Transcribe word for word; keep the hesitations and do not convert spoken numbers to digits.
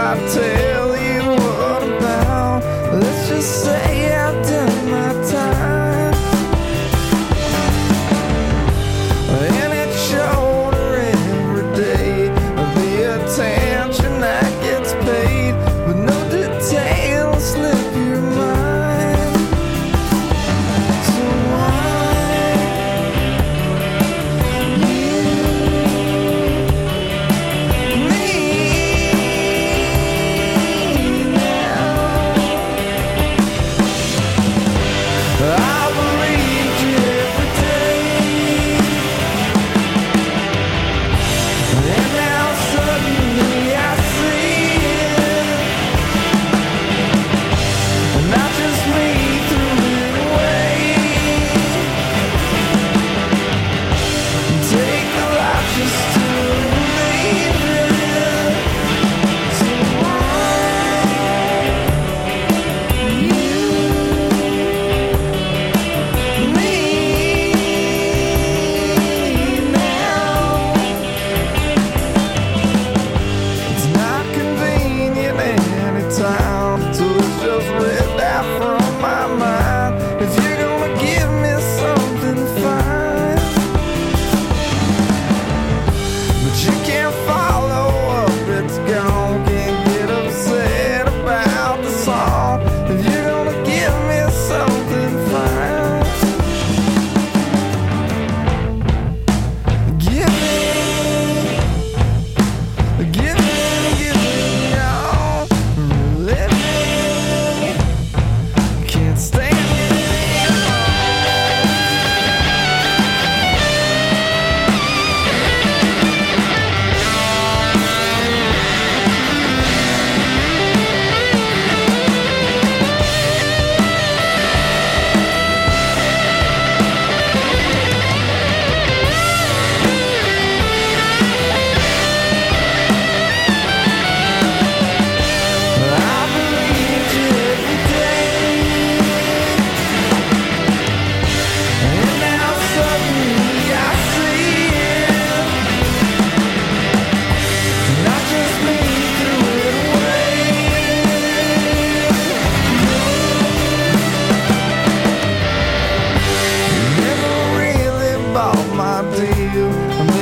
I tell you what about? Let's just say I've done my time, and it showed her every day the attention that gets paid, but no details slip your mind. So why you, me now? I believed you every day, and now suddenly I see it, and not just me threw it away. Take the life just to believe it. So why you, me now? It's not convenient anytime, so let's just let that from my mind. If you're gonna give me something, fine, but you can't follow up, it's gone. Can't get upset about the song. If you're gonna give me something, fine, give me, give me, give me all. Let me, can't stand it anymore. I believed you every day, and now suddenly I see it, not just me threw it away. Never really bought my deal.